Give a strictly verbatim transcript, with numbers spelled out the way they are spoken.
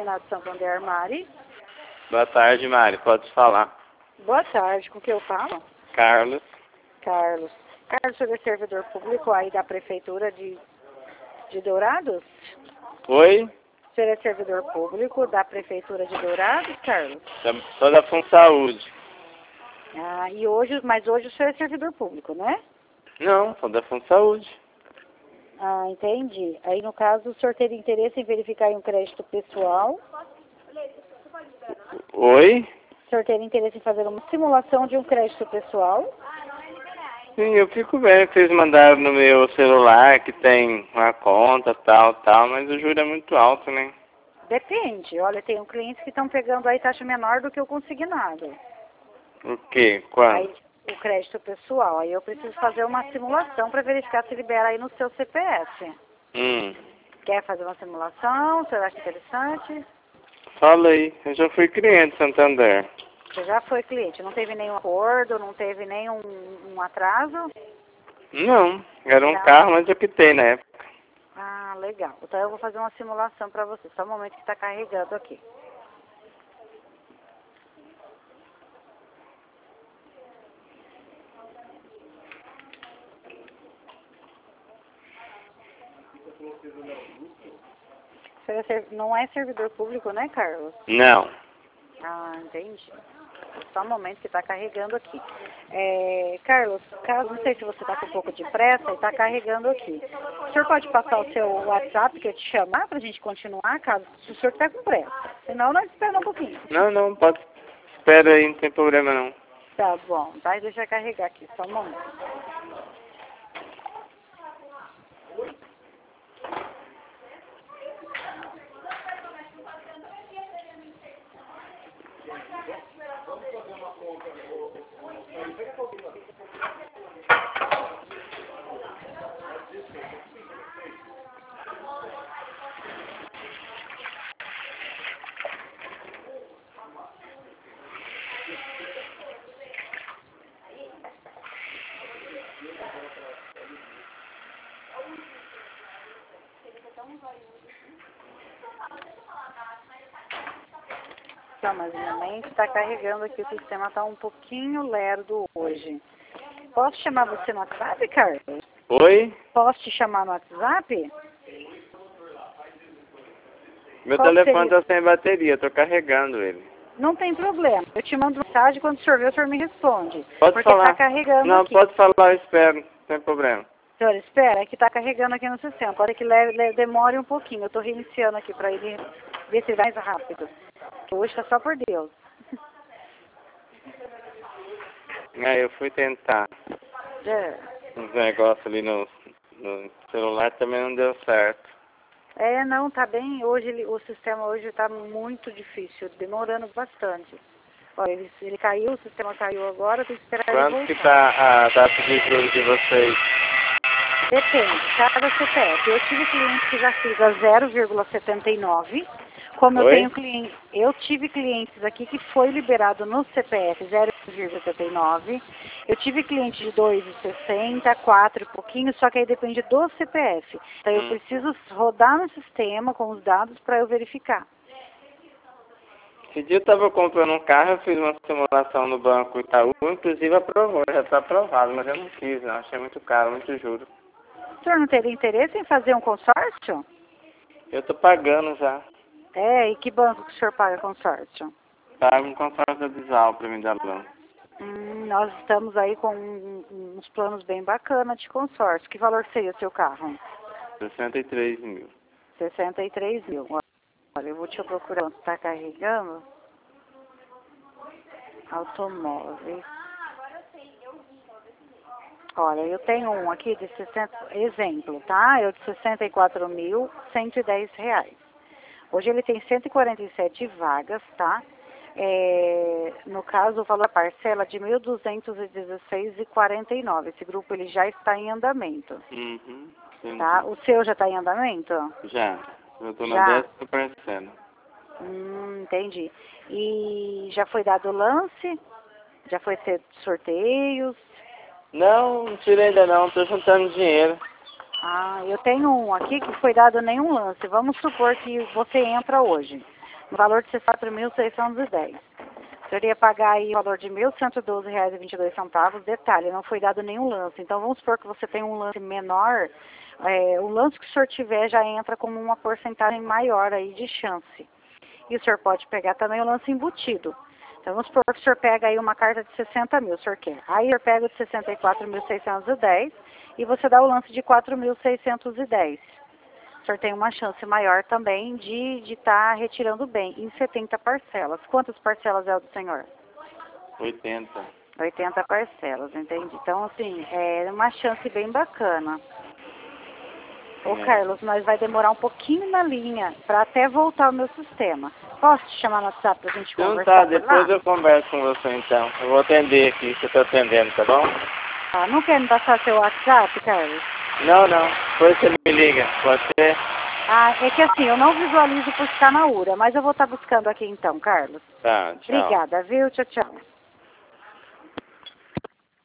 Renato Santander, Mari. Boa tarde, Mari. Pode falar. Boa tarde. Com quem eu falo? Carlos. Carlos. Carlos, você é servidor público aí da Prefeitura de, de Dourados? Oi? Você é servidor público da Prefeitura de Dourados, Carlos? Sou da FunSaúde. Ah, e hoje, mas hoje o senhor é servidor público, né? Não, sou da FunSaúde. Ah, entendi. Aí, no caso, o senhor teria interesse em verificar aí um crédito pessoal? Oi? O senhor teria interesse em fazer uma simulação de um crédito pessoal? Sim, eu fico bem. Vocês mandaram no meu celular que tem uma conta, tal, tal, mas o juro é muito alto, né? Depende. Olha, tem clientes que estão pegando aí taxa menor do que o consignado. O quê? Quanto? Aí, o crédito pessoal. Aí eu preciso fazer uma simulação para verificar se libera aí no seu C P F. Hum. Quer fazer uma simulação? O senhor acha interessante? Fala aí. Eu já fui cliente Santander. Você já foi cliente? Não teve nenhum acordo? Não teve nenhum um atraso? Não. Era um Não. carro, mas eu quitei na época. Ah, legal. Então eu vou fazer uma simulação para você. Só um momento que está carregando aqui. Você é ser- não é servidor público, né, Carlos? Não. Ah, entendi. Só um momento que está carregando aqui. É, Carlos, caso, não sei se você está com um pouco de pressa e está carregando aqui. O senhor pode passar o seu WhatsApp que eu te chamar para a gente continuar, caso se o senhor está com pressa. Senão nós esperamos um pouquinho. Não, não, pode. Espera aí, não tem problema não. Tá bom, vai deixar carregar aqui, só um momento. Só mais um momento, está carregando aqui, o sistema está um pouquinho lerdo hoje. Posso chamar você no WhatsApp, Carlos? Oi? Posso te chamar no WhatsApp? Meu Qual telefone seria? tá sem bateria, tô carregando ele. Não tem problema. Eu te mando mensagem, quando o senhor ver, o senhor me responde. Pode Porque falar. está carregando Não, aqui. pode falar, eu espero, não tem problema. Senhor, espera, é que está carregando aqui no sistema. Pode que leve, leve, demore um pouquinho. Eu estou reiniciando aqui para ele ver se vai mais rápido. Que hoje está só por Deus. Aí eu fui tentar É. uns negócios ali no, no celular, também não deu certo. É, não, tá bem. Hoje ele- o sistema hoje está muito difícil, demorando bastante. Olha, ele, ele caiu, o sistema caiu agora, tem que esperar ele Quanto voltar. que tá a data de juros de vocês? Depende, cada C P F. Eu tive clientes que já fiz a zero vírgula setenta e nove. Como eu Oi? tenho clientes, eu tive clientes aqui que foi liberado no C P F zero vírgula setenta e nove. Eu tive cliente de dois vírgula sessenta, quatro e pouquinho, só que aí depende do C P F. Então eu Hum. preciso rodar no sistema com os dados para eu verificar. Esse dia eu tava comprando um carro, eu fiz uma simulação no Banco Itaú, inclusive aprovou, já tá aprovado, mas eu não quis, não, achei muito caro, muito juro. O senhor não teria interesse em fazer um consórcio? Eu tô pagando já. É, e que banco que o senhor paga consórcio? Pago um consórcio da Bisal pra me dar banco. Hum, nós estamos aí com um- uns planos bem bacanas de consórcio. Que valor seria o seu carro? sessenta e três mil. sessenta e três mil. Olha, eu vou te procurar quanto está carregando. Automóveis. Olha, eu tenho um aqui de sessenta, exemplo, tá? Eu de sessenta e quatro mil, cento e dez reais. Hoje ele tem cento e quarenta e sete vagas, tá? É, no caso, o valor da parcela é de mil duzentos e dezesseis reais e quarenta e nove. Esse grupo ele já está em andamento, Uhum. Entendi. tá? O seu já está em andamento? Já. Eu tô na Já. décima parcela. Hum, entendi. E já foi dado o lance? Já foi ter sorteios? Não, não tirei ainda não, tô juntando dinheiro. Ah, eu tenho um aqui que foi dado nenhum lance. Vamos supor que você entra hoje. no valor de quatro mil seiscentos e dez. O senhor ia pagar aí o valor de mil cento e doze reais e vinte e dois centavos. Detalhe, não foi dado nenhum lance. Então, vamos supor que você tem um lance menor, é, o lance que o senhor tiver já entra como uma porcentagem maior aí de chance. E o senhor pode pegar também o lance embutido. Então, vamos supor que o senhor pega aí uma carta de sessenta mil, o senhor quer. Aí, o senhor pega o de sessenta e quatro mil seiscentos e dez e você dá o lance de quatro mil seiscentos e dez. O senhor tem uma chance maior também de estar de tá retirando bem em setenta parcelas. Quantas parcelas é o do senhor? oitenta. oitenta parcelas, entende? Então, assim, é uma chance bem bacana. Ô, É. Carlos, nós vai demorar um pouquinho na linha para até voltar o meu sistema. Posso te chamar no WhatsApp para a gente Então conversar tá, por depois lá? eu converso com você então. Eu vou atender aqui, você tá atendendo, tá bom? Ah, não quer me passar seu WhatsApp, Carlos? Não, não. Depois você me liga, pode ser? Ah, é que assim, eu não visualizo por ficar na U R A, mas eu vou estar buscando aqui então, Carlos. Tá, tchau. Obrigada, viu? Tchau, tchau.